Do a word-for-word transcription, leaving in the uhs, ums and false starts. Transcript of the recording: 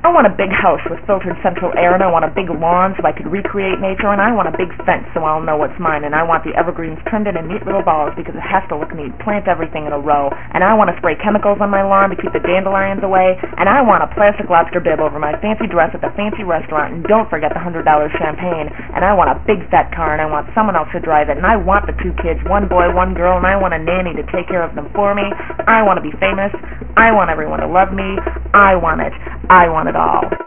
I want a big house with filtered central air, and I want a big lawn so I could recreate nature, and I want a big fence so I'll know what's mine, and I want the evergreens trimmed in in neat little balls because it has to look neat. Plant everything in a row, and I want to spray chemicals on my lawn to keep the dandelions away, and I want a plastic lobster bib over my fancy dress at the fancy restaurant, and don't forget the one hundred dollar champagne, and I want a big fat car, and I want someone else to drive it, and I want the two kids, one boy, one girl, and I want a nanny to take care of them for me. I want to be famous. I want everyone to love me. I want it. I want it all.